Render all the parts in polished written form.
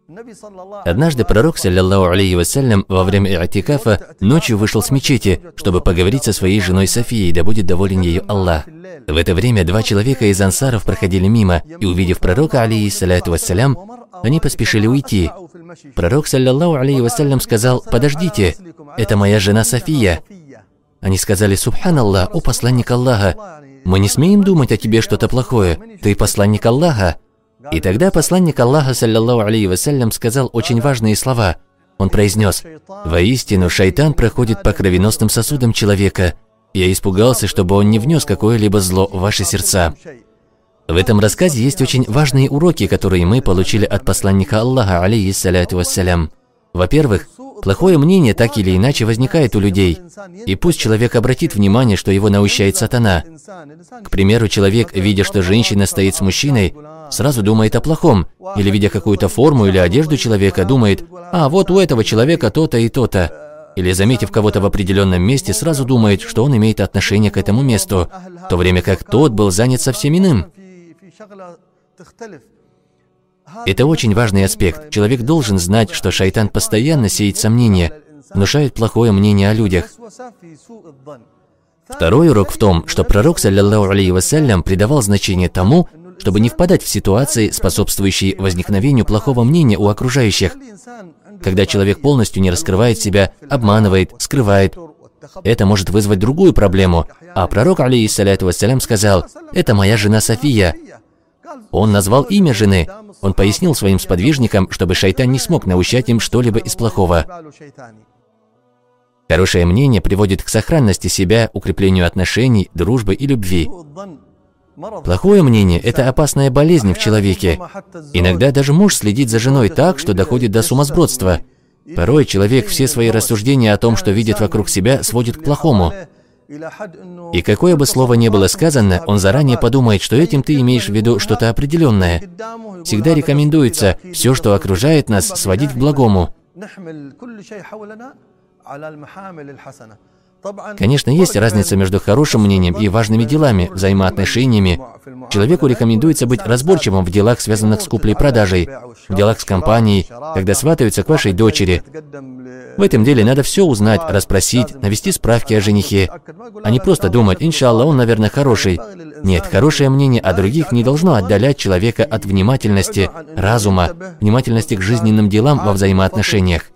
Однажды пророк, саллаллаху алейхи вассалям, во время и'тикафа ночью вышел с мечети, чтобы поговорить со своей женой Софией, да будет доволен ею Аллах. В это время два человека из ансаров проходили мимо, и, увидев пророка, алейхиссаляту вассалям, они поспешили уйти. Пророк, саллаллаху алейхи вассалям, сказал: «Подождите, это моя жена София». Они сказали: «Субханаллах, о посланник Аллаха, мы не смеем думать о тебе что-то плохое, ты посланник Аллаха». И тогда посланник Аллаха, саллаллаху алейхи вассалям, сказал очень важные слова. Он произнес: «Воистину, шайтан проходит по кровеносным сосудам человека. Я испугался, чтобы он не внес какое-либо зло в ваши сердца». В этом рассказе есть очень важные уроки, которые мы получили от посланника Аллаха, алейхиссаляту вассалям. Во-первых, плохое мнение так или иначе возникает у людей, и пусть человек обратит внимание, что его наущает сатана. К примеру, человек, видя, что женщина стоит с мужчиной, сразу думает о плохом, или видя какую-то форму или одежду человека, думает: «А, вот у этого человека то-то и то-то». Или, заметив кого-то в определенном месте, сразу думает, что он имеет отношение к этому месту, в то время как тот был занят совсем иным. Это очень важный аспект. Человек должен знать, что шайтан постоянно сеет сомнения, внушает плохое мнение о людях. Второй урок в том, что пророк, саллаллаху алейхи вассалям, придавал значение тому, чтобы не впадать в ситуации, способствующие возникновению плохого мнения у окружающих. Когда человек полностью не раскрывает себя, обманывает, скрывает, это может вызвать другую проблему. А пророк, алейхиссаляту вассалям, сказал: «Это моя жена София». Он назвал имя жены. Он пояснил своим сподвижникам, чтобы шайтан не смог наущать им что-либо из плохого. Хорошее мнение приводит к сохранности себя, укреплению отношений, дружбы и любви. Плохое мнение – это опасная болезнь в человеке. Иногда даже муж следит за женой так, что доходит до сумасбродства. Порой человек все свои рассуждения о том, что видит вокруг себя, сводит к плохому. И какое бы слово ни было сказано, он заранее подумает, что этим ты имеешь в виду что-то определенное. Всегда рекомендуется все, что окружает нас, сводить к благому. Конечно, есть разница между хорошим мнением и важными делами, взаимоотношениями. Человеку рекомендуется быть разборчивым в делах, связанных с куплей-продажей, в делах с компанией, когда сватаются к вашей дочери. В этом деле надо все узнать, расспросить, навести справки о женихе, а не просто думать: «Иншаллах, он, наверное, хороший». Нет, хорошее мнение о других не должно отдалять человека от внимательности, разума, внимательности к жизненным делам во взаимоотношениях.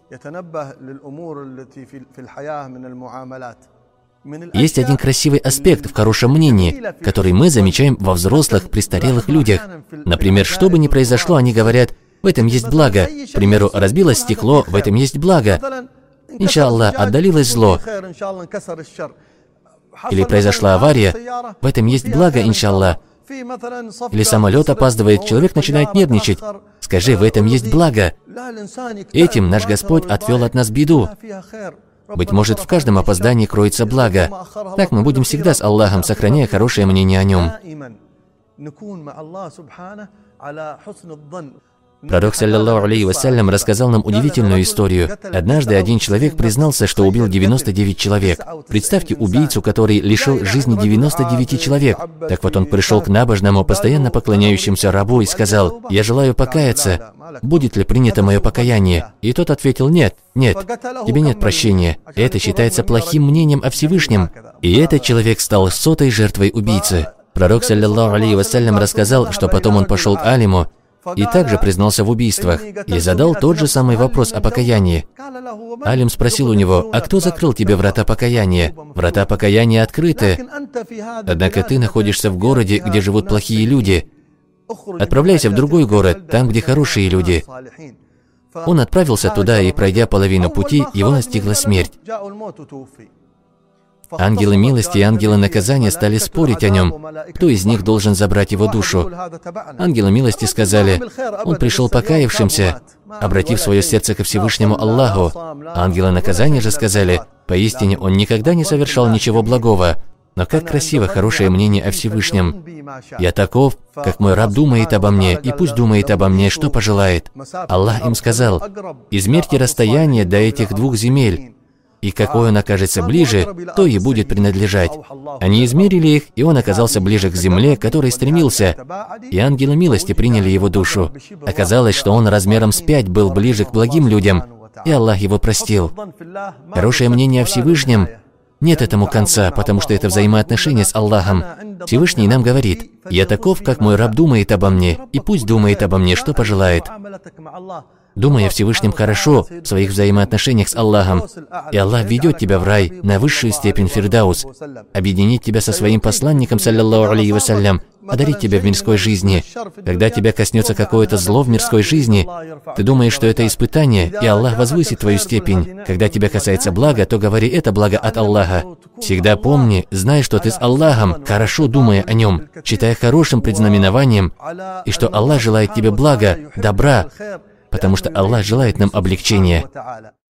Есть один красивый аспект в хорошем мнении, который мы замечаем во взрослых, престарелых людях. Например, что бы ни произошло, они говорят: «В этом есть благо». К примеру, разбилось стекло, в этом есть благо. Иншаллах, отдалилось зло. Или произошла авария, в этом есть благо, иншаллах. Или самолет опаздывает, человек начинает нервничать. Скажи: в этом есть благо. Этим наш Господь отвел от нас беду. Быть может, в каждом опоздании кроется благо. Так мы будем всегда с Аллахом, сохраняя хорошее мнение о Нем. Пророк, саллаллаху алейхи вассалям, рассказал нам удивительную историю. Однажды один человек признался, что убил 99 человек. Представьте убийцу, который лишил жизни 99 человек. Так вот, он пришел к набожному, постоянно поклоняющемуся рабу и сказал: «Я желаю покаяться. Будет ли принято мое покаяние?» И тот ответил: «Нет, нет, тебе нет прощения. Это считается плохим мнением о Всевышнем». И этот человек стал 100-й жертвой убийцы. Пророк, саллаллаху алейхи вассалям, рассказал, что потом он пошел к алиму и также признался в убийствах, и задал тот же самый вопрос о покаянии. Алим спросил у него: «А кто закрыл тебе врата покаяния?» «Врата покаяния открыты. Однако ты находишься в городе, где живут плохие люди. Отправляйся в другой город, там, где хорошие люди». Он отправился туда, и, пройдя половину пути, его настигла смерть. Ангелы милости и ангелы наказания стали спорить о нем, кто из них должен забрать его душу. Ангелы милости сказали: «Он пришел покаявшимся, обратив свое сердце ко Всевышнему Аллаху». Ангелы наказания же сказали: «Поистине, он никогда не совершал ничего благого». Но как красиво хорошее мнение о Всевышнем. «Я таков, как мой раб думает обо мне, и пусть думает обо мне, что пожелает». Аллах им сказал: «Измерьте расстояние до этих двух земель, и какой он окажется ближе, то и будет принадлежать. Они измерили их, и он оказался ближе к земле, к которой стремился, и ангелы милости приняли его душу. Оказалось, что он размером с 5 был ближе к благим людям, и Аллах его простил. Хорошее мнение о Всевышнем нет этому конца, потому что это взаимоотношения с Аллахом. Всевышний нам говорит: «Я таков, как мой раб думает обо мне, и пусть думает обо мне, что пожелает». Думай о Всевышнем хорошо в своих взаимоотношениях с Аллахом, и Аллах ведет тебя в рай на высшую степень фирдаус, объединит тебя со своим посланником, саллиллаху алейхи вассалям, одарит тебя в мирской жизни. Когда тебя коснется какое-то зло в мирской жизни, ты думаешь, что это испытание, и Аллах возвысит твою степень. Когда тебя касается блага, то говори: это благо от Аллаха. Всегда помни, знай, что ты с Аллахом, хорошо думая о нем, считая хорошим предзнаменованием, и что Аллах желает тебе блага, добра, потому что Аллах желает нам облегчения.